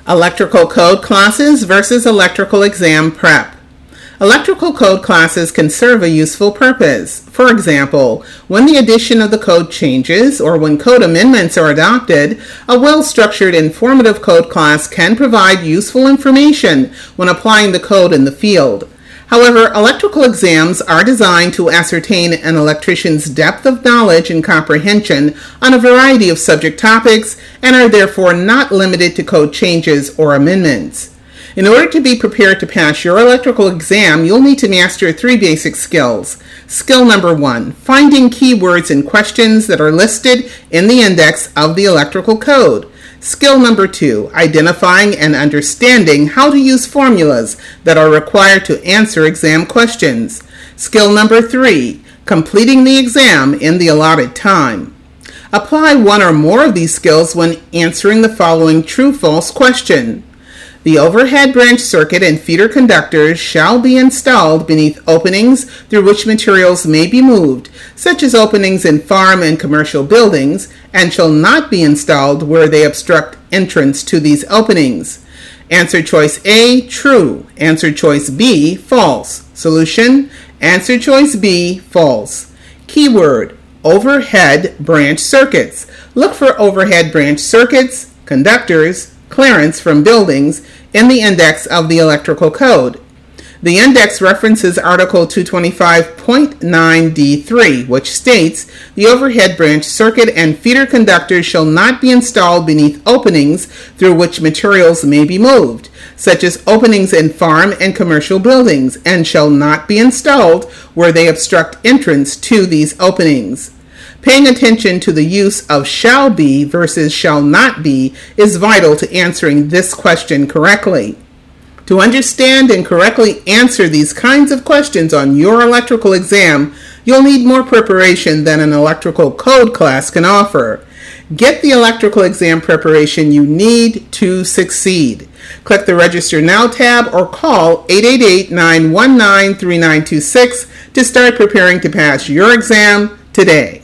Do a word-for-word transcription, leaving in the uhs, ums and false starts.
Electrical code classes versus electrical exam prep. Electrical code classes can serve a useful purpose. For example, when the addition of the code changes or when code amendments are adopted, a well-structured informative code class can provide useful information when applying the code in the field. However, electrical exams are designed to ascertain an electrician's depth of knowledge and comprehension on a variety of subject topics and are therefore not limited to code changes or amendments. In order to be prepared to pass your electrical exam, you'll need to master three basic skills. Skill number one, finding keywords in questions that are listed in the index of the electrical code. Skill number two, identifying and understanding how to use formulas that are required to answer exam questions. Skill number three, completing the exam in the allotted time. Apply one or more of these skills when answering the following true-false question. The overhead branch circuit and feeder conductors shall be installed beneath openings through which materials may be moved, such as openings in farm and commercial buildings, and shall not be installed where they obstruct entrance to these openings. Answer choice A, true. Answer choice B, false. Solution, answer choice B, false. Keyword, overhead branch circuits. Look for overhead branch circuits, conductors, clearance from buildings in the index of the electrical code. The index references Article two twenty-five point nine D three, which states, the overhead branch circuit and feeder conductors shall not be installed beneath openings through which materials may be moved, such as openings in farm and commercial buildings, and shall not be installed where they obstruct entrance to these openings. Paying attention to the use of shall be versus shall not be is vital to answering this question correctly. To understand and correctly answer these kinds of questions on your electrical exam, you'll need more preparation than an electrical code class can offer. Get the electrical exam preparation you need to succeed. Click the Register Now tab or call eight eight eight, nine one nine, three nine two six to start preparing to pass your exam today.